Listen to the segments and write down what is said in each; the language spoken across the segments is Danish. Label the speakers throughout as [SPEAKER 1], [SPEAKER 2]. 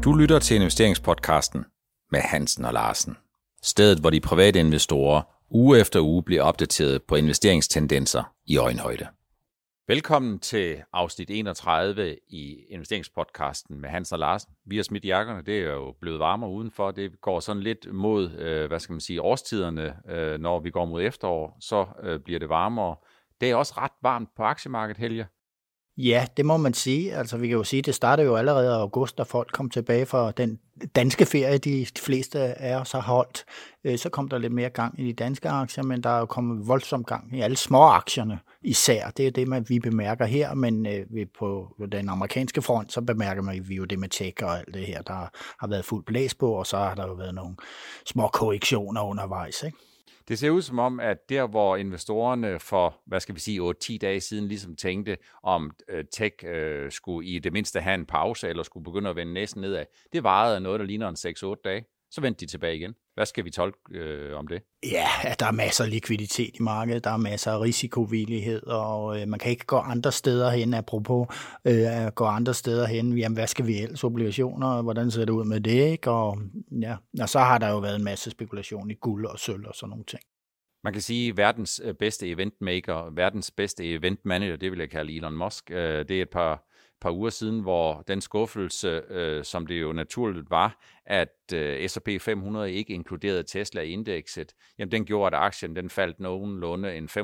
[SPEAKER 1] Du lytter til investeringspodcasten med Hansen og Larsen. Stedet, hvor de private investorer uge efter uge bliver opdateret på investeringstendenser i øjenhøjde. Velkommen til afsnit 31 i investeringspodcasten med Hansen og Larsen. Vi har smidt jakkerne, det er jo blevet varmere udenfor. Det går sådan lidt mod, årstiderne. Når vi går mod efterår, så bliver det varmere. Det er også ret varmt på aktiemarkedet, Helge.
[SPEAKER 2] Ja, det må man sige. Altså, vi kan jo sige, at det startede jo allerede i august, da folk kom tilbage fra den danske ferie, de fleste af os har holdt. Så kom der lidt mere gang i de danske aktier, men der er jo kommet voldsom gang i alle små aktierne især. Det er det, vi bemærker her, men på den amerikanske front, så bemærker vi jo det med tech og alt det her, der har været fuldt blæs på, og så har der jo været nogle små korrektioner undervejs, ikke?
[SPEAKER 1] Det ser ud som om, at der hvor investorerne for, 8-10 dage siden ligesom tænkte, om tech skulle i det mindste have en pause, eller skulle begynde at vende næsen nedad, det varede noget, der ligner en 6-8 dage. Så vendte de tilbage igen. Hvad skal vi tolke om det?
[SPEAKER 2] Ja, der er masser af likviditet i markedet, der er masser af risikovillighed, og man kan ikke gå andre steder hen, apropos gå andre steder hen. Jamen, hvad skal vi ellers? Obligationer, hvordan ser det ud med det, ikke? Og så har der jo været en masse spekulation i guld og sølv og sådan nogle ting.
[SPEAKER 1] Man kan sige, at verdens bedste eventmaker, verdens bedste eventmanager, det vil jeg kalde Elon Musk, det er et par uger siden, hvor den skuffelse, som det jo naturligt var, at S&P 500 ikke inkluderede Tesla i indekset, jamen den gjorde, at aktien den faldt nogenlunde en 35-40%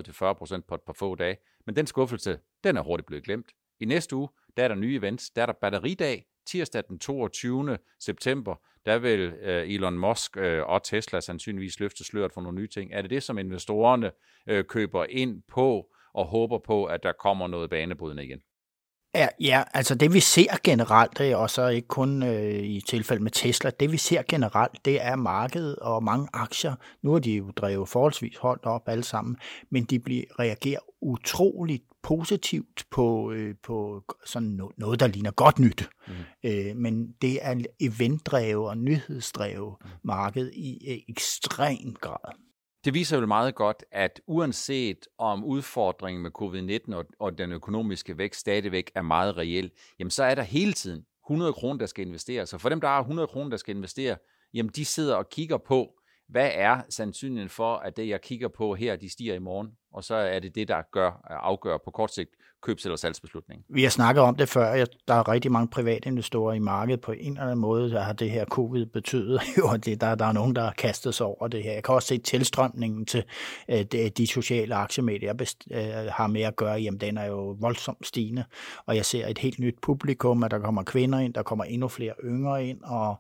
[SPEAKER 1] på et par få dage. Men den skuffelse, den er hurtigt blevet glemt. I næste uge, der er der nye events. Der er der batteridag, tirsdag den 22. september. Der vil Elon Musk og Tesla sandsynligvis løfte sløret for nogle nye ting. Er det det, som investorerne køber ind på og håber på, at der kommer noget banebrydende igen?
[SPEAKER 2] Ja, altså det vi ser generelt, og så ikke kun i tilfælde med Tesla, det vi ser generelt, det er markedet og mange aktier. Nu er de jo drevet forholdsvis holdt op alle sammen, men de reagerer utroligt positivt på sådan noget, der ligner godt nyt. Men det er eventdrevet og nyhedsdrevet marked i ekstrem grad.
[SPEAKER 1] Det viser jo meget godt, at uanset om udfordringen med covid-19 og den økonomiske vækst stadigvæk er meget reel, jamen så er der hele tiden 100 kroner, der skal investeres. Så for dem, der har 100 kroner, der skal investere, jamen de sidder og kigger på, hvad er sandsynligheden for, at det, jeg kigger på her, de stiger i morgen? Og så er det det, der afgør på kort sigt købs- eller salgsbeslutningen.
[SPEAKER 2] Vi har snakket om det før. Der er rigtig mange private investorer i markedet på en eller anden måde, der har det her covid betydet. Jo, der er nogen, der har kastet sig over det her. Jeg kan også se tilstrømningen til de sociale aktiemedier, jeg har med at gøre. Jamen, den er jo voldsomt stigende. Og jeg ser et helt nyt publikum, at der kommer kvinder ind, der kommer endnu flere yngre ind. Og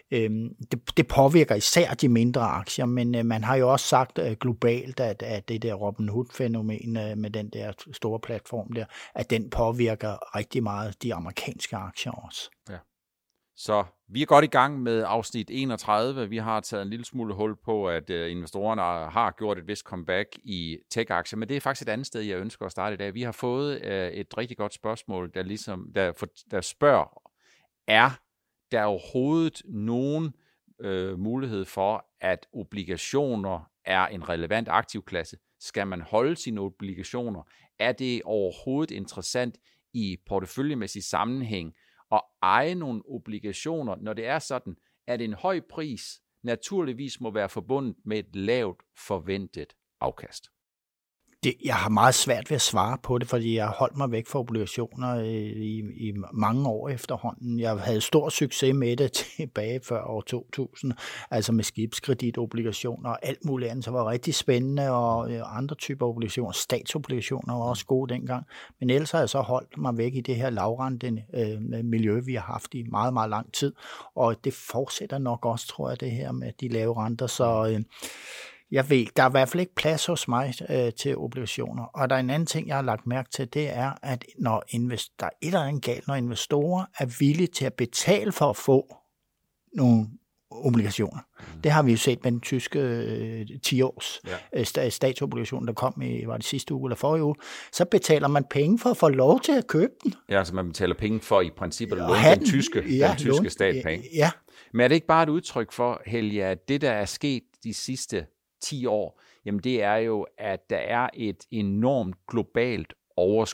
[SPEAKER 2] det påvirker især de mindre aktier, men man har jo også sagt globalt, at det der Robin Hood-fænomen med den der store platform der, at den påvirker rigtig meget de amerikanske aktier også. Ja.
[SPEAKER 1] Så vi er godt i gang med afsnit 31. Vi har taget en lille smule hul på, at investorerne har gjort et vist comeback i tech-aktier, men det er faktisk et andet sted, jeg ønsker at starte i dag. Vi har fået et rigtig godt spørgsmål, der spørger, er der overhovedet nogen mulighed for, at obligationer er en relevant aktivklasse? Skal man holde sine obligationer? Er det overhovedet interessant i porteføljemæssig sammenhæng at eje nogle obligationer, når det er sådan, at en høj pris naturligvis må være forbundet med et lavt forventet afkast?
[SPEAKER 2] Jeg har meget svært ved at svare på det, fordi jeg har holdt mig væk fra obligationer i mange år efterhånden. Jeg havde stor succes med det tilbage før år 2000, altså med skibskreditobligationer og alt muligt andet, så var rigtig spændende, og andre typer obligationer, statsobligationer var også gode dengang. Men ellers har jeg så holdt mig væk i det her lavrente miljø, vi har haft i meget, meget lang tid, og det fortsætter nok også, tror jeg, det her med de lave renter, så jeg ved, der er i hvert fald ikke plads hos mig til obligationer. Og der er en anden ting, jeg har lagt mærke til, det er, at når der er et eller andet galt, når investorer er villige til at betale for at få nogle obligationer. Det har vi jo set med den tyske 10-års statsobligation, der kom var det sidste uge eller forrige uge. Så betaler man penge for at få lov til at købe den.
[SPEAKER 1] Ja, altså man betaler penge for i princippet at låne den tyske stat penge.
[SPEAKER 2] Ja.
[SPEAKER 1] Men er det ikke bare et udtryk for, Helge, at det, der er sket de sidste 10 år, jamen det er jo, at der er et enormt globalt overskud.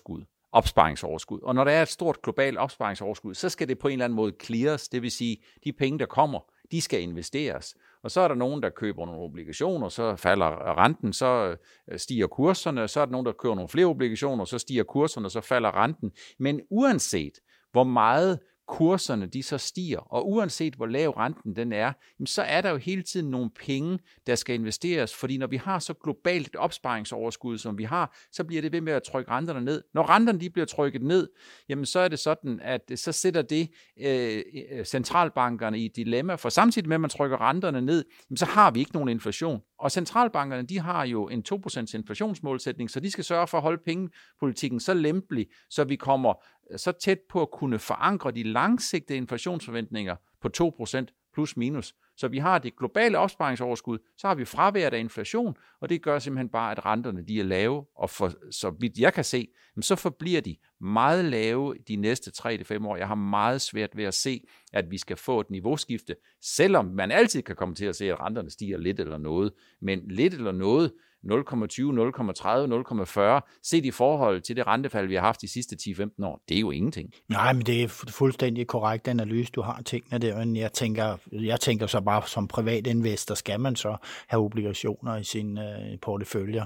[SPEAKER 1] opsparingsoverskud. Og når der er et stort globalt opsparingsoverskud, så skal det på en eller anden måde clears, det vil sige, de penge, der kommer, de skal investeres. Og så er der nogen, der køber nogle obligationer, så falder renten, så stiger kurserne, så er der nogen, der køber nogle flere obligationer, så stiger kurserne, så falder renten. Men uanset hvor meget kurserne de så stiger, og uanset hvor lav renten den er, så er der jo hele tiden nogle penge, der skal investeres, fordi når vi har så globalt et opsparingsoverskud, som vi har, så bliver det ved med at trykke renterne ned. Når renterne de bliver trykket ned, jamen så er det sådan, at så sætter det centralbankerne i et dilemma, for samtidig med, at man trykker renterne ned, så har vi ikke nogen inflation. Og centralbankerne, de har jo en 2% inflationsmålsætning, så de skal sørge for at holde pengepolitikken så lempelig, så vi kommer så tæt på at kunne forankre de langsigtede inflationsforventninger på 2% plus minus. Så vi har det globale opsparingsoverskud, så har vi fraværet af inflation, og det gør simpelthen bare, at renterne de er lave, og så vidt jeg kan se, så forbliver de meget lave de næste 3-5 år. Jeg har meget svært ved at se, at vi skal få et niveauskifte, selvom man altid kan komme til at se, at renterne stiger lidt eller noget, men lidt eller noget, 0,20, 0,30, 0,40, set i forhold til det rentefald, vi har haft de sidste 10-15 år, det er jo ingenting.
[SPEAKER 2] Nej, men det er fuldstændig korrekt analyse, du har tingene der, men jeg tænker så bare, som privatinvestor skal man så have obligationer i sin portefølje.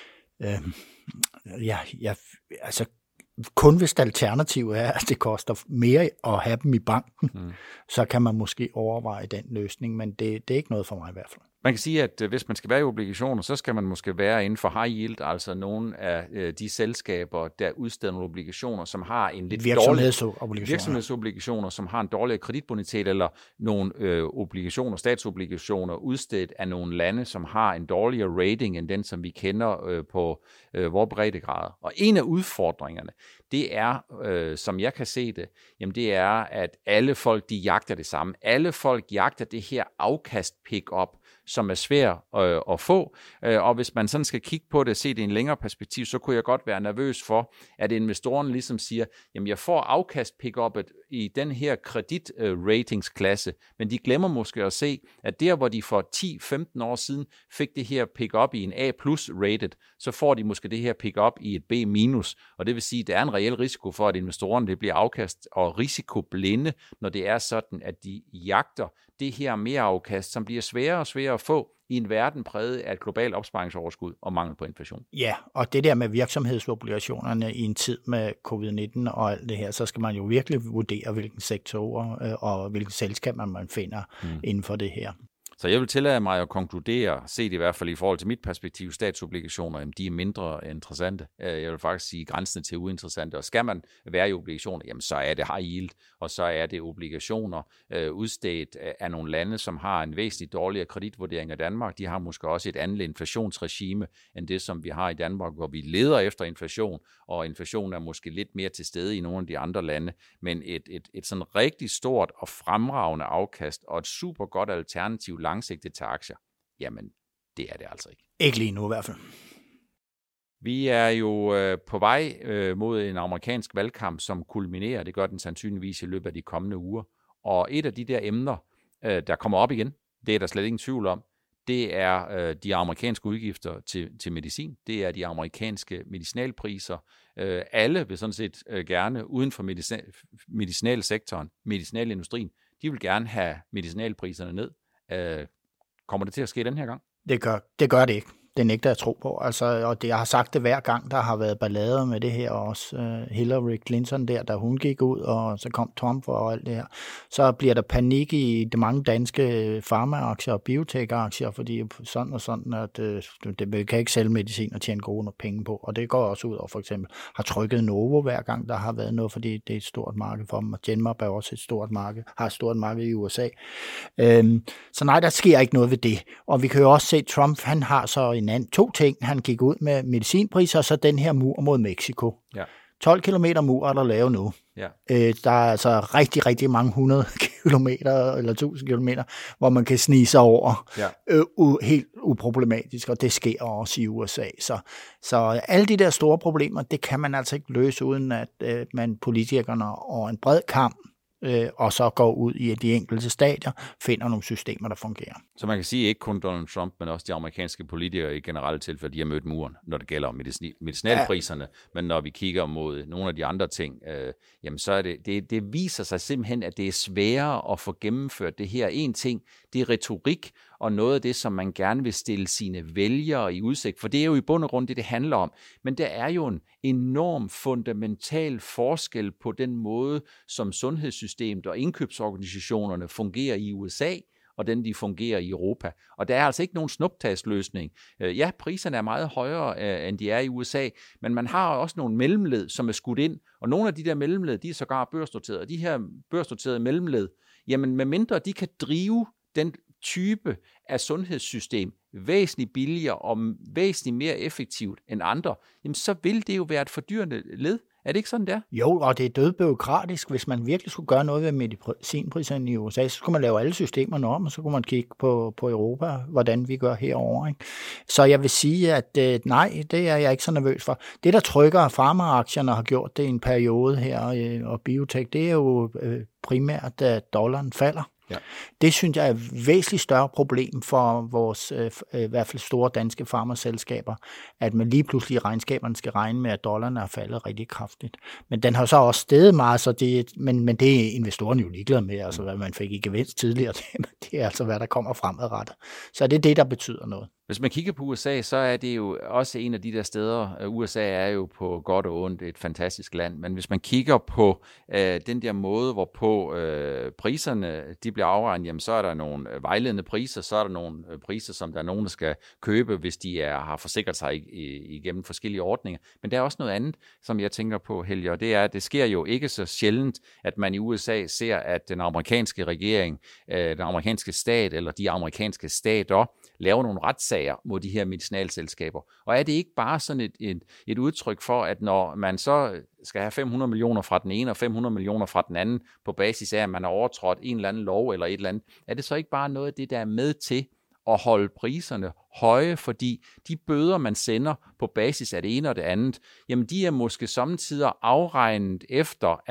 [SPEAKER 2] Altså kun hvis alternativet er, at det koster mere at have dem i banken, så kan man måske overveje den løsning, men det er ikke noget for mig i hvert fald.
[SPEAKER 1] Man kan sige, at hvis man skal være i obligationer, så skal man måske være inden for high yield, altså nogle af de selskaber, der udsteder nogle obligationer, som har en lidt virksomhedsobligationer, som har en dårligere kreditbonitet, eller nogle statsobligationer udstedt af nogle lande, som har en dårligere rating end den, som vi kender på vores breddegrader. Og en af udfordringerne, det er, som jeg kan se det, jamen det er, at alle folk, de jagter det samme. Alle folk jagter det her afkast pick-up, som er svær at få. Og hvis man sådan skal kigge på det og se det i en længere perspektiv, så kunne jeg godt være nervøs for, at investorerne ligesom siger, jamen jeg får afkast pick-up'et i den her kreditratingklasse, men de glemmer måske at se, at der hvor de for 10-15 år siden fik det her pick-up i en A+ rated, så får de måske det her pick-up i et B-, og det vil sige, at der er en reel risiko for, at investorerne det bliver afkast og risikoblinde, når det er sådan, at de jagter det her mere afkast, som bliver sværere og sværere at få i en verden præget af et globalt opsparingsoverskud og mangel på inflation.
[SPEAKER 2] Ja, og det der med virksomhedsobligationerne i en tid med covid-19 og alt det her, så skal man jo virkelig vurdere, hvilken sektorer og hvilke selskaber man finder inden for det her.
[SPEAKER 1] Så jeg vil tillade mig at konkludere, set i hvert fald i forhold til mit perspektiv, statsobligationer, jamen de er mindre interessante. Jeg vil faktisk sige grænsende til uinteressante. Og skal man være i obligationer, jamen så er det high yield, og så er det obligationer udstedt af nogle lande, som har en væsentligt dårligere kreditvurdering af Danmark. De har måske også et andet inflationsregime end det, som vi har i Danmark, hvor vi leder efter inflation, og inflationen er måske lidt mere til stede i nogle af de andre lande. Men et sådan rigtig stort og fremragende afkast og et super godt alternativ langsigtet til aktier, jamen det er det altså ikke.
[SPEAKER 2] Ikke lige nu i hvert fald.
[SPEAKER 1] Vi er jo på vej mod en amerikansk valgkamp, som kulminerer. Det gør den sandsynligvis i løbet af de kommende uger. Og et af de der emner, der kommer op igen, det er der slet ingen tvivl om, det er de amerikanske udgifter til medicin. Det er de amerikanske medicinalpriser. Alle vil sådan set gerne uden for medicinalsektoren, medicinalindustrien, de vil gerne have medicinalpriserne ned. Kommer det til at ske den her gang?
[SPEAKER 2] Det gør det ikke. Det nægter jeg tro på. Altså, og jeg har sagt det hver gang, der har været ballader med det her også. Hillary Clinton der, da hun gik ud, og så kom Trump og alt det her. Så bliver der panik i de mange danske farmaaktier og biotech-aktier, fordi sådan og sådan, at det kan ikke sælge medicin og tjene gode penge på. Og det går også ud over for eksempel har trykket Novo hver gang, der har været noget, fordi det er et stort marked for dem. Og Genmab er også et stort marked, har et stort marked i USA. Så nej, der sker ikke noget ved det. Og vi kan jo også se, at Trump, han har så to ting. Han gik ud med medicinpriser, og så den her mur mod Mexico. Ja. 12 kilometer mur er der lavet nu. Ja. Der er altså rigtig, rigtig mange 100 kilometer eller 1000 kilometer, hvor man kan snige sig over helt uproblematisk, og det sker også i USA. Så alle de der store problemer, det kan man altså ikke løse, uden at politikerne og en bred kamp og så går ud i de enkelte stadier, finder nogle systemer, der fungerer.
[SPEAKER 1] Så man kan sige, ikke kun Donald Trump, men også de amerikanske politikere i generelle tilfælde, de har mødt muren, når det gælder medicinalpriserne, men når vi kigger mod nogle af de andre ting, jamen så er det viser sig simpelthen, at det er sværere at få gennemført det her. En ting, det er retorik, og noget af det, som man gerne vil stille sine vælgere i udsigt, for det er jo i bund og grund det handler om. Men der er jo en enorm fundamental forskel på den måde, som sundhedssystemet og indkøbsorganisationerne fungerer i USA, og den de fungerer i Europa. Og der er altså ikke nogen snuptagsløsning. Ja, priserne er meget højere, end de er i USA, men man har også nogle mellemled, som er skudt ind, og nogle af de der mellemled, de er sågar børsnoterede. Og de her børsnoterede mellemled, jamen med mindre de kan drive den type af sundhedssystem væsentligt billigere og væsentligt mere effektivt end andre, jamen så vil det jo være et fordyrende led. Er det ikke sådan der?
[SPEAKER 2] Jo, og det er dødbureaukratisk. Hvis man virkelig skulle gøre noget ved medicinpriserne i USA, så skulle man lave alle systemerne om, og så kunne man kigge på Europa, hvordan vi gør herovre. Ikke? Så jeg vil sige, at nej, det er jeg ikke så nervøs for. Det, der trykker farmaaktierne, har gjort det i en periode her, og biotech, det er jo primært, at dollaren falder. Ja. Det synes jeg er et væsentligt større problem for vores i hvert fald store danske farmaselskaber, at man lige pludselig i regnskaberne skal regne med, at dollaren er faldet rigtig kraftigt. Men den har så også steget meget, så men det er investorerne jo ligeglade med, altså hvad man fik i gevinst tidligere, det er altså hvad der kommer fremadrettet. Så det er det, der betyder noget.
[SPEAKER 1] Hvis man kigger på USA, så er det jo også en af de der steder. USA er jo på godt og ondt et fantastisk land, men hvis man kigger på den der måde, hvorpå priserne de bliver afregnet, jamen, så er der nogle vejledende priser, så er der nogle priser, som der er nogen, der skal købe, hvis de har forsikret sig igennem forskellige ordninger. Men der er også noget andet, som jeg tænker på, Helge, og det er, at det sker jo ikke så sjældent, at man i USA ser, at den amerikanske regering, den amerikanske stat eller de amerikanske stater laver nogle retssager mod de her medicinalselskaber. Og er det ikke bare sådan et udtryk for, at når man så skal have 500 millioner fra den ene og 500 millioner fra den anden, på basis af, at man har overtrådt en eller anden lov eller et eller andet, er det så ikke bare noget af det, der er med til at holde priserne høje, fordi de bøder, man sender på basis af det ene og det andet, jamen de er måske samtidig afregnet efter,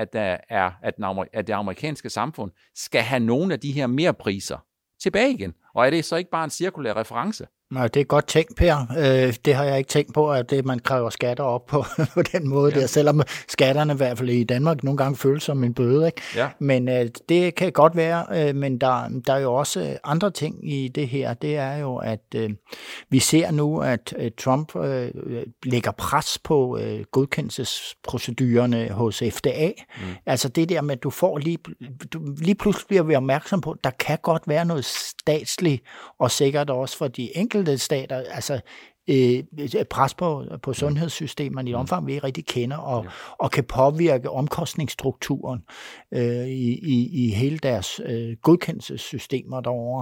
[SPEAKER 1] at det amerikanske samfund skal have nogle af de her mere priser tilbage igen. Og er det så ikke bare en cirkulær reference?
[SPEAKER 2] Nej, det er godt tænkt, Per. Det har jeg ikke tænkt på, at man kræver skatter op på den måde der, selvom skatterne i hvert fald i Danmark nogle gange føles som en bøde. Ikke? Ja. Men det kan godt være, men der er jo også andre ting i det her. Det er jo, at vi ser nu, at Trump lægger pres på godkendelsesprocedurerne hos FDA. Altså det der med, at du får lige pludselig bliver vi opmærksom på, at der kan godt være noget statsligt, og sikkert også for de enkelte stater, altså pres på sundhedssystemerne i omfang, vi ikke rigtig kender, og kan påvirke omkostningsstrukturen i hele deres godkendelsessystemer derovre.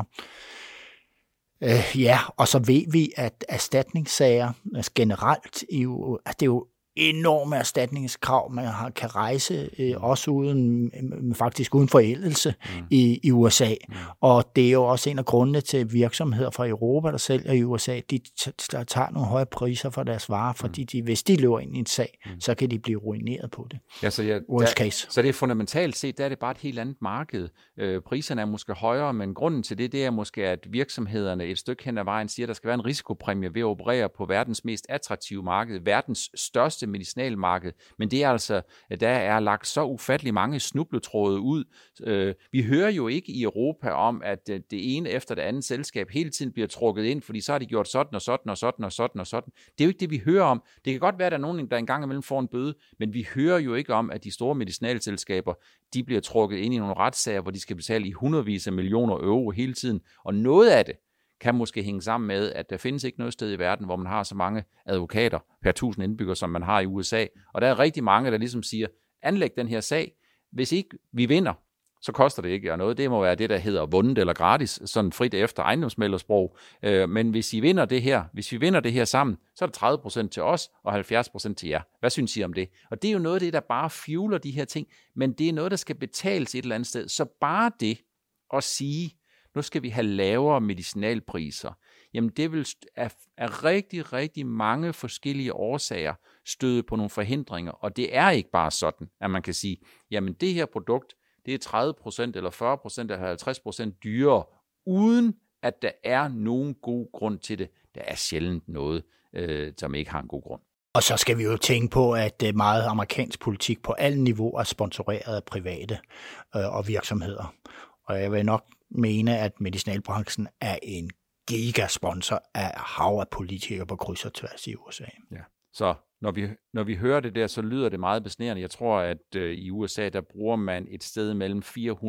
[SPEAKER 2] Ja, og så ved vi, at erstatningssager generelt, det er jo enorme erstatningskrav, man kan rejse, også faktisk uden forældelse i USA. Og det er jo også en af grundene til virksomheder fra Europa, der sælger i USA, de tager nogle høje priser for deres varer, fordi hvis de løber ind i en sag, så kan de blive ruineret på det.
[SPEAKER 1] Ja, så det er fundamentalt set, der er det bare et helt andet marked. Priserne er måske højere, men grunden til det er måske, at virksomhederne et stykke hen ad vejen siger, at der skal være en risikopræmie ved at operere på verdens mest attraktive marked, verdens største medicinalmarked, men det er altså, der er lagt så ufattelig mange snubletråde ud. Vi hører jo ikke i Europa om, at det ene efter det andet selskab hele tiden bliver trukket ind, fordi så har de gjort sådan og sådan og sådan og sådan og sådan. Det er jo ikke det, vi hører om. Det kan godt være, at der er nogen, der engang imellem får en bøde, men vi hører jo ikke om, at de store medicinalselskaber, de bliver trukket ind i nogle retssager, hvor de skal betale i hundredvis af millioner euro hele tiden, og noget af det kan måske hænge sammen med, at der findes ikke noget sted i verden, hvor man har så mange advokater per 1000 indbyggere, som man har i USA. Og der er rigtig mange, der ligesom siger, anlæg den her sag. Hvis ikke vi vinder, så koster det ikke noget. Det må være det, der hedder vundet eller gratis, sådan frit efter ejendomsmæglersprog. Men hvis vi vinder det her sammen, så er det 30% til os og 70% til jer. Hvad synes I om det? Og det er jo noget af det, der bare fueler de her ting, men det er noget, der skal betales et eller andet sted. Så bare det at sige, nu skal vi have lavere medicinalpriser, jamen det vil af rigtig, rigtig mange forskellige årsager støde på nogle forhindringer, og det er ikke bare sådan, at man kan sige, jamen det her produkt, det er 30% eller 40% eller 50% dyrere, uden at der er nogen god grund til det. Der er sjældent noget, som ikke har en god grund.
[SPEAKER 2] Og så skal vi jo tænke på, at meget amerikansk politik på alle niveauer er sponsoreret af private og virksomheder. Og jeg vil nok mene, at medicinalbranchen er en gigasponsor af hav af politikere på kryds og tværs i USA.
[SPEAKER 1] Ja. Så når vi hører det der, så lyder det meget besnærende. Jeg tror, at i USA, der bruger man et sted mellem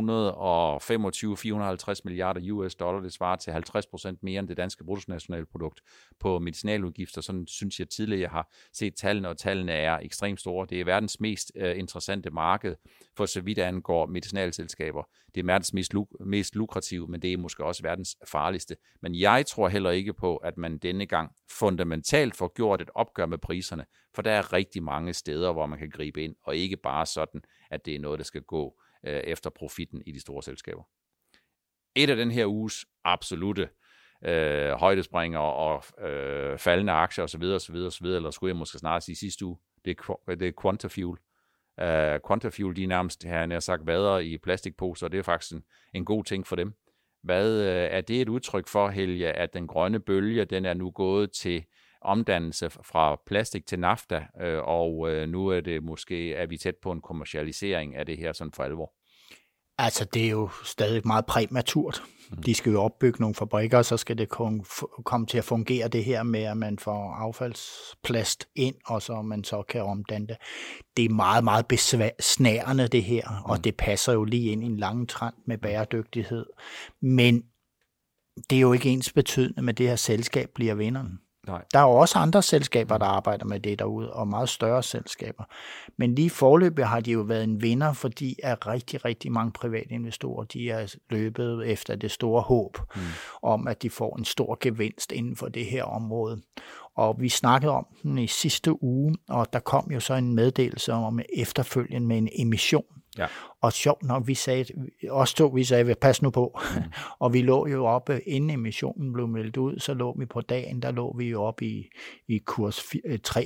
[SPEAKER 1] 425-450 milliarder US dollar. Det svarer til 50% mere end det danske bruttonationalprodukt på medicinaludgifter. Sådan synes jeg tidligere, jeg har set tallene, og tallene er ekstremt store. Det er verdens mest interessante marked, for så vidt angår medicinalselskaber. Det er verdens mest lukrative, men det er måske også verdens farligste. Men jeg tror heller ikke på, at man denne gang fundamentalt får gjort et opgør med priserne, for der er rigtig mange steder, hvor man kan gribe ind, og ikke bare sådan, at det er noget, der skal gå efter profitten i de store selskaber. Et af den her uges absolutte højdespringer og faldende aktier osv., eller skulle jeg måske snart sige sidste uge, det er Quantafuel. Quantafuel, de er nærmest, han har sagt, vader i plastikposer, og det er faktisk en god ting for dem. Hvad er det et udtryk for, Helge, at den grønne bølge, den er nu gået til omdannelse fra plastik til nafta, og nu er vi tæt på en kommercialisering af det her sådan for alvor?
[SPEAKER 2] Altså, det er jo stadig meget præmaturt. De skal jo opbygge nogle fabrikker, og så skal det komme til at fungere det her med, at man får affaldsplast ind, og så man så kan omdanne det. Det er meget, meget besnærende det her, og det passer jo lige ind i en lang trend med bæredygtighed. Men det er jo ikke ens betydende med det her selskab bliver vinderen.
[SPEAKER 1] Nej.
[SPEAKER 2] Der er jo også andre selskaber, der arbejder med det derude, og meget større selskaber. Men lige forløbet har de jo været en vinder, fordi at rigtig, rigtig mange private investorer, de er løbet efter det store håb om, at de får en stor gevinst inden for det her område. Og vi snakkede om den i sidste uge, og der kom jo så en meddelelse om efterfølgende med en emission. Ja. Og sjovt nok, vi sagde, pas nu på. Og vi lå jo oppe, inden emissionen blev meldt ud, så lå vi på dagen, der lå vi jo oppe i kurs 83-86,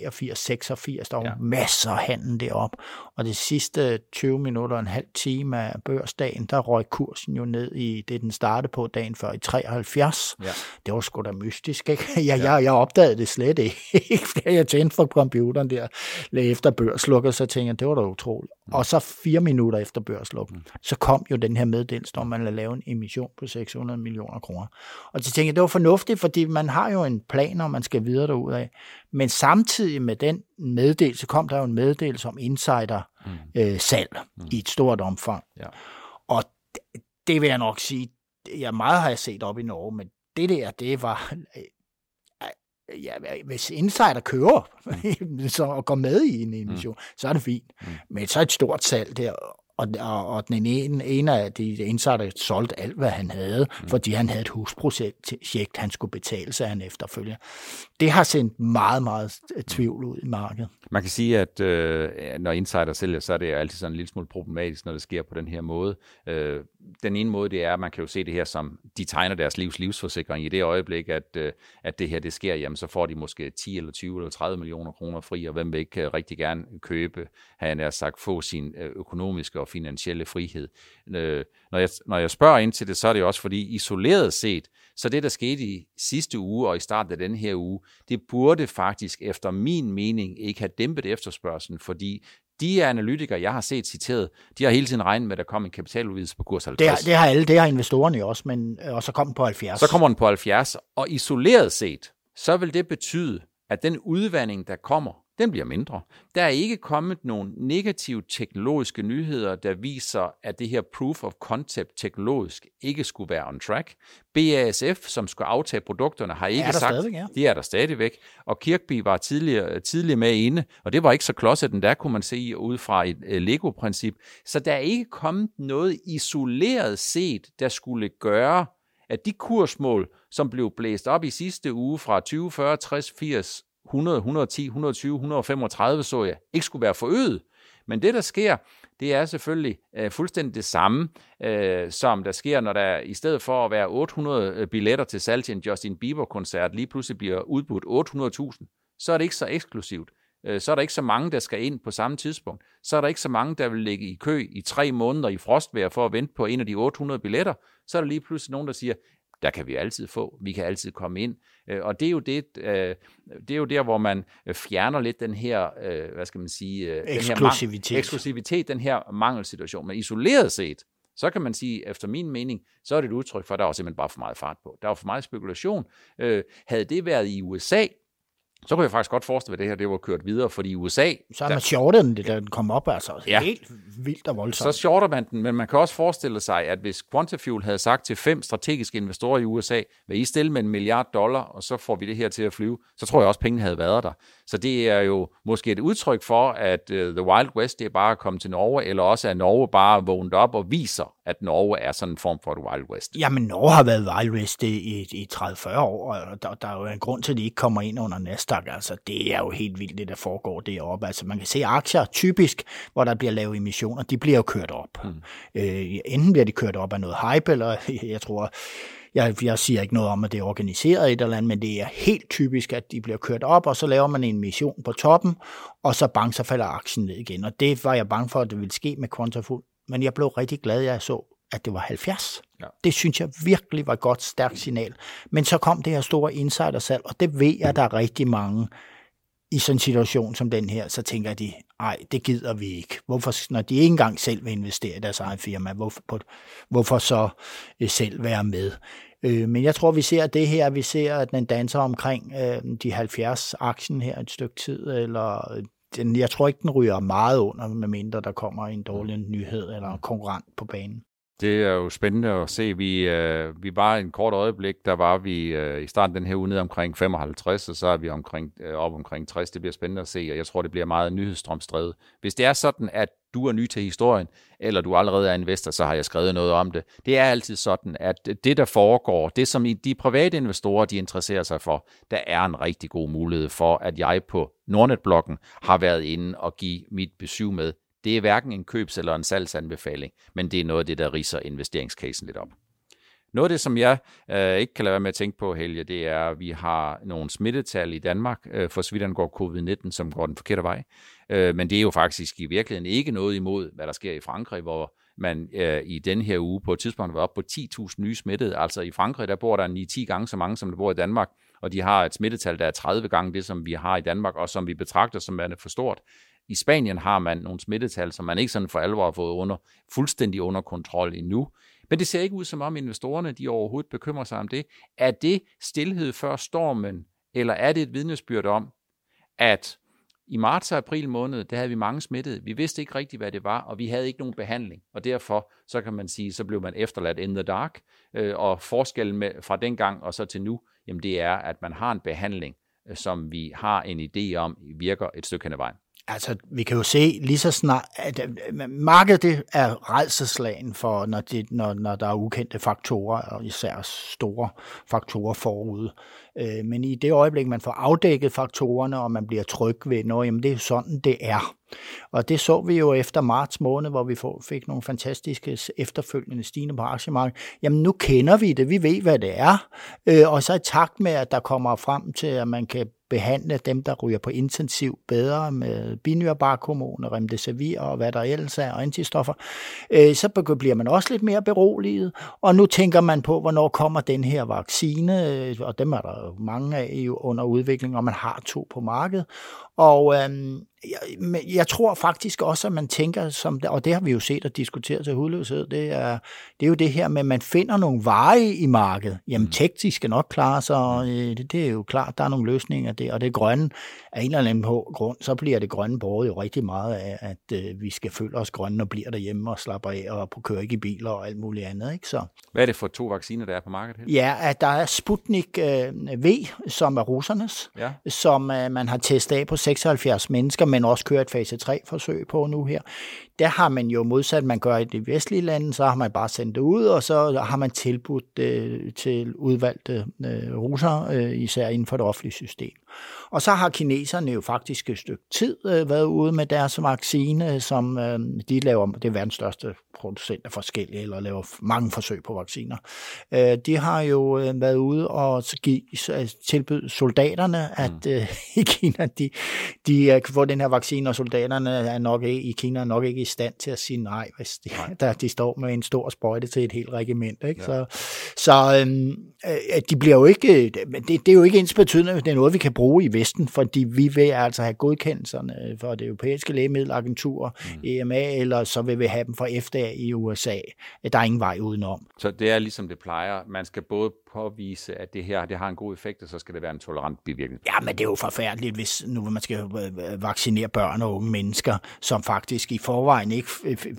[SPEAKER 2] der var masser af handel deroppe. Og det sidste 20 minutter og en halv time af børsdagen, der røg kursen jo ned i det, den startede på dagen før, i 73. Ja. Det var sgu da mystisk, ikke? Jeg opdagede det slet ikke. Jeg tændte for computeren der, efter børslukket, så tænkte jeg, det var da utroligt. Og så 4 minutter efter børslukken, så kom jo den her meddelelse, om man ville lave en emission på 600 millioner kroner. Og så tænkte jeg, det var fornuftigt, fordi man har jo en plan, og man skal videre derud af. Men samtidig med den meddelelse, kom der jo en meddelelse om insider-salg i et stort omfang. Ja. Og det vil jeg nok sige, meget har jeg set op i Norge, men det var... Ja, hvis insider kører så og går med i en emission, så er det fint. Men så et stort salg der, og den ene af de insider solgte alt, hvad han havde, fordi han havde et husprojekt, han skulle betale sig han efterfølger. Det har sendt meget, meget tvivl ud i markedet. Man
[SPEAKER 1] kan sige, at når insider sælger, så er det altid sådan en lille smule problematisk, når det sker på den her måde. Den ene måde, det er, at man kan jo se det her som, de tegner deres livsforsikring i det øjeblik, at det her det sker, jamen så får de måske 10 eller 20 eller 30 millioner kroner fri, og hvem vil ikke rigtig gerne købe, han har sagt, få sin økonomiske og finansielle frihed. Når jeg spørger ind til det, så er det jo også fordi isoleret set, så det der skete i sidste uge og i starten af den her uge, det burde faktisk efter min mening ikke have dæmpet efterspørgslen, fordi de analytikere, jeg har set citeret, de har hele tiden regnet med, at der kom en kapitaludvidelse på kurs 50.
[SPEAKER 2] Det har alle, det har investorerne også, og så kom den på 70.
[SPEAKER 1] Så kommer den på 70, og isoleret set, så vil det betyde, at den udvandring, der kommer, den bliver mindre. Der er ikke kommet nogle negative teknologiske nyheder, der viser, at det her proof of concept teknologisk ikke skulle være on track. BASF, som skulle aftage produkterne, har ikke sagt, de er der stadigvæk. Og Kirkby var tidligere med inde, og det var ikke så klodset, den der kunne man se ud fra et Lego-princip. Så der er ikke kommet noget isoleret set, der skulle gøre, at de kursmål, som blev blæst op i sidste uge fra 20, 40, 60, 80, 100, 110, 120, 135, så jeg, ikke skulle være forøget. Men det, der sker, det er selvfølgelig fuldstændig det samme, som der sker, når der i stedet for at være 800 billetter til salg til en Justin Bieber-koncert, lige pludselig bliver udbudt 800.000. Så er det ikke så eksklusivt. så er der ikke så mange, der skal ind på samme tidspunkt. Så er der ikke så mange, der vil ligge i kø i 3 måneder i frostvejr for at vente på en af de 800 billetter. Så er der lige pludselig nogen, der siger, der kan vi altid få, vi kan altid komme ind. Og det er jo der, hvor man fjerner lidt den her, eksklusivitet, den her mangelsituation. Men isoleret set, så kan man sige, efter min mening, så er det et udtryk for, at der var simpelthen bare for meget fart på. Der var for meget spekulation. Havde det været i USA, så kunne jeg faktisk godt forestille mig, at det her var kørt videre, fordi i USA...
[SPEAKER 2] Så har man shortet den, da den kom op, altså helt vildt og voldsomt.
[SPEAKER 1] Så shorter man den, men man kan også forestille sig, at hvis Quantafuel havde sagt til 5 strategiske investorer i USA, vil I stille med $1 milliard, og så får vi det her til at flyve, så tror jeg også, at pengene havde været der. Så det er jo måske et udtryk for, at The Wild West, det er bare at komme til Norge, eller også at Norge bare vågnet op og viser, at Norge er sådan en form for The Wild West.
[SPEAKER 2] Jamen, Norge har været Wild West i 30-40 år, og der er jo en grund til, at de ikke kommer ind under Nasdaq. Altså, det er jo helt vildt, det der foregår deroppe. Altså, man kan se aktier typisk, hvor der bliver lavet emissioner, de bliver jo kørt op. Enten bliver de kørt op af noget hype, eller jeg tror... Jeg siger ikke noget om, at det er organiseret et eller andet, men det er helt typisk, at de bliver kørt op, og så laver man en emission på toppen, og så bang, så falder aktien ned igen. Og det var jeg bange for, at det ville ske med Quantafuel. Men jeg blev rigtig glad, at jeg så, at det var 70. Ja. Det synes jeg virkelig var et godt, stærkt signal. Men så kom det her store insidersalg, og det ved jeg, der er rigtig mange i sådan en situation som den her, så tænker de, ej, det gider vi ikke. Hvorfor, når de ikke engang selv vil investere i deres egen firma, hvorfor så selv være med? Men jeg tror, vi ser det her, vi ser, at den danser omkring de 70 aktien her et stykke tid, eller jeg tror ikke, den ryger meget under, medmindre der kommer en dårlig nyhed eller konkurrent på banen.
[SPEAKER 1] Det er jo spændende at se. Vi var en kort øjeblik, der var vi i starten den her uge nede omkring 55, og så er vi op omkring 60. Det bliver spændende at se, og jeg tror, det bliver meget nyhedsstrømsdrevet. Hvis det er sådan, at du er ny til historien, eller du allerede er investor, så har jeg skrevet noget om det. Det er altid sådan, at det, der foregår, det som de private investorer, de interesserer sig for, der er en rigtig god mulighed for, at jeg på Nordnet-bloggen har været inde og give mit besøg med. Det er hverken en købs- eller en salgsanbefaling, men det er noget af det, der ridser investeringscasen lidt op. Noget af det, som jeg ikke kan lade være med at tænke på, Helge, det er, at vi har nogle smittetal i Danmark, for så vidt angår covid-19, som går den forkerte vej. Men det er jo faktisk i virkeligheden ikke noget imod, hvad der sker i Frankrig, hvor man i den her uge på et tidspunkt var oppe på 10.000 nye smittede. Altså i Frankrig, der bor der 9-10 gange så mange, som der bor i Danmark, og de har et smittetal, der er 30 gange det, som vi har i Danmark, og som vi betragter som er for stort. I Spanien har man nogle smittetal, som man ikke sådan for alvor har fået fuldstændig under kontrol endnu. Men det ser ikke ud som om investorerne, de overhovedet bekymrer sig om det. Er det stilhed før stormen, eller er det et vidnesbyrd om, at i marts og april måned, der havde vi mange smittede. Vi vidste ikke rigtigt, hvad det var, og vi havde ikke nogen behandling. Og derfor, så kan man sige, så blev man efterladt in the dark. Og forskellen fra dengang og så til nu, jamen det er, at man har en behandling, som vi har en idé om, virker et stykke hen ad vejen.
[SPEAKER 2] Altså, vi kan jo se lige så snart, at markedet er rædselsslagen for, når der er ukendte faktorer, og især store faktorer forude. Men i det øjeblik, man får afdækket faktorerne, og man bliver tryg ved noget, jamen det er jo sådan, det er. Og det så vi jo efter marts måned, hvor vi fik nogle fantastiske efterfølgende stigende på aktiemarkedet. Jamen nu kender vi det, vi ved, hvad det er. Og så i takt med, at der kommer frem til, at man kan behandle dem, der ryger på intensiv bedre med binyrbarkhormoner, remdesivir og hvad der ellers er, og antistoffer, så bliver man også lidt mere beroliget. Og nu tænker man på, hvornår kommer den her vaccine, og dem er der jo mange af under udvikling, og man har 2 på markedet. Og jeg tror faktisk også, at man tænker, og det har vi jo set og diskuteret til hudløshed, det er jo det her med, at man finder nogle veje i markedet. Jamen teknisk skal nok klare sig, og det er jo klart, der er nogle løsninger der, og det grønne af en eller anden grund, så bliver det grønne båret jo rigtig meget af, at vi skal føle os grønne og bliver derhjemme og slapper af og kører ikke i biler og alt muligt andet. Ikke? Så.
[SPEAKER 1] Hvad er det for 2 vacciner, der er på markedet?
[SPEAKER 2] Ja, at der er Sputnik V, som er russernes, som man har testet af på 76 mennesker, men også kørt et fase 3-forsøg på nu her. Der har man jo modsat, man gør i de vestlige lande, så har man bare sendt det ud, og så har man tilbudt til udvalgte russere, især inden for det offentlige system. Og så har kineserne jo faktisk et stykke tid været ude med deres vaccine, som de laver, det er verdens største producenter forskellige, eller laver mange forsøg på vacciner. De har jo været ude og tilbyde soldaterne, at i Kina, de kan få den her vaccine, og soldaterne er nok ikke, i Kina er nok ikke i stand til at sige nej, hvis de står med en stor sprøjte til et helt regiment. Ikke? Ja. Så de bliver jo ikke, det er jo ikke ensbetydende, det er noget, vi kan bruge i Vesten, fordi vi vil altså have godkendelserne for det europæiske lægemiddelagentur, EMA, eller så vil vi have dem fra FDA i USA. Der er ingen vej udenom.
[SPEAKER 1] Så det er ligesom det plejer. Man skal både påvise, at det her det har en god effekt, og så skal det være en tolerant bivirkning.
[SPEAKER 2] Ja, men det er jo forfærdeligt, hvis nu man skal vaccinere børn og unge mennesker, som faktisk i forvejen ikke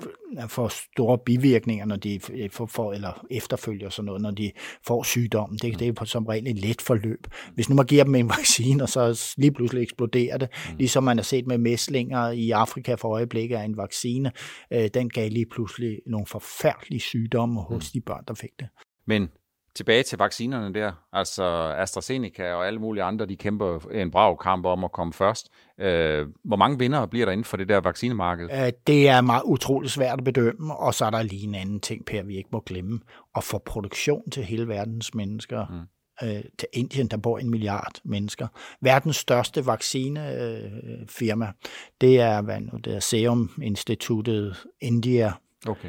[SPEAKER 2] får store bivirkninger, når de får eller efterfølger sådan noget, når de får sygdommen. Det er som regel et let forløb. Hvis nu man giver dem en vaccine, og så lige pludselig eksploderer det, ligesom man har set med mæslinger i Afrika for øjeblikket af en vaccine, den gav lige pludselig nogle forfærdelige sygdomme hos de børn, der fik det.
[SPEAKER 1] Men tilbage til vaccinerne der, altså AstraZeneca og alle mulige andre, de kæmper en brav kamp om at komme først. Hvor mange vindere bliver der inden for det der vaccinemarked?
[SPEAKER 2] Det er meget utroligt svært at bedømme, og så er der lige en anden ting, Per, vi ikke må glemme. At få produktion til hele verdens mennesker. Til Indien, der bor 1 milliard mennesker. Verdens største vaccinefirma, det er Serum Instituttet India.
[SPEAKER 1] Okay.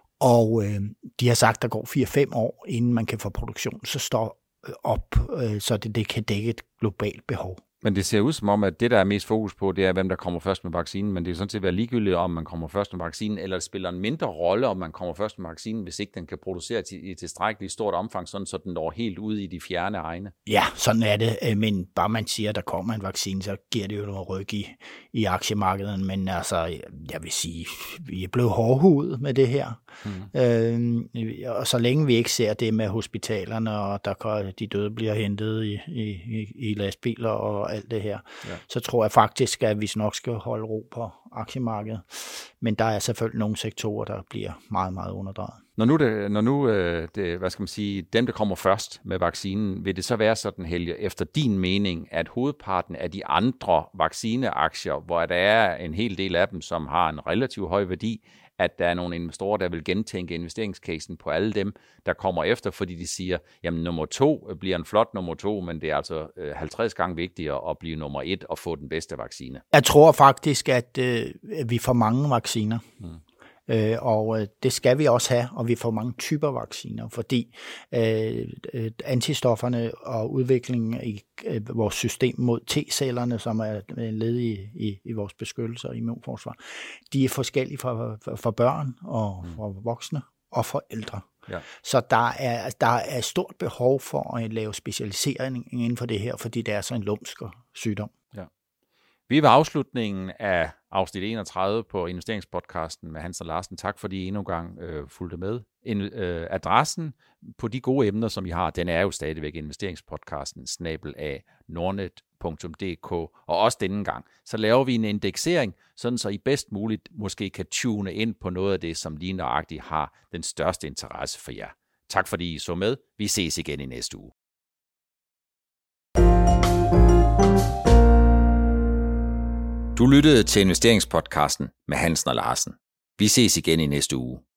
[SPEAKER 2] Og de har sagt, at der går 4-5 år, inden man kan få produktion, så står op, så det kan dække et globalt behov.
[SPEAKER 1] Men det ser ud som om, at det, der er mest fokus på, det er, hvem der kommer først med vaccinen. Men det er sådan set være ligegyldigt, om man kommer først med vaccinen, eller det spiller en mindre rolle, om man kommer først med vaccinen, hvis ikke den kan producere i tilstrækkeligt stort omfang, sådan så den når helt ud i de fjerne egne.
[SPEAKER 2] Ja, sådan er det. Men bare man siger, at der kommer en vaccine, så giver det jo noget ryg i aktiemarkedet. Men altså, jeg vil sige, vi er blevet hårdhudet med det her. Og så længe vi ikke ser det med hospitalerne, og de døde bliver hentet i lastbiler og alt det her, så tror jeg faktisk, at vi nok skal holde ro på aktiemarkedet. Men der er selvfølgelig nogle sektorer, der bliver meget, meget underdrejet.
[SPEAKER 1] Når nu hvad skal man sige, dem, der kommer først med vaccinen, vil det så være sådan, Helge, efter din mening, at hovedparten af de andre vaccineaktier, hvor der er en hel del af dem, som har en relativt høj værdi, at der er nogle investorer, der vil gentænke investeringscasen på alle dem, der kommer efter, fordi de siger, jamen nummer 2 bliver en flot nummer 2, men det er altså 50 gange vigtigere at blive nummer 1 og få den bedste vaccine.
[SPEAKER 2] Jeg tror faktisk, at vi får mange vacciner. Og det skal vi også have, og vi får mange typer vacciner, fordi antistofferne og udviklingen i vores system mod T-cellerne, som er led i vores beskyttelse og immunforsvar, de er forskellige for børn og for voksne og for ældre. Ja. Så der er et stort behov for at lave specialisering inden for det her, fordi det er så en lumsk sygdom. Ja.
[SPEAKER 1] Vi er ved afslutningen af afsnit 31 på investeringspodcasten med Hans og Larsen. Tak fordi I endnu en gang fulgte med. Adressen på de gode emner, som I har, den er jo stadigvæk investeringspodcasten @nordnet.dk, og også denne gang. Så laver vi en indeksering, sådan så I bedst muligt måske kan tune ind på noget af det, som lige nøjagtigt har den største interesse for jer. Tak fordi I så med. Vi ses igen i næste uge. Du lyttede til investeringspodcasten med Hansen og Larsen. Vi ses igen i næste uge.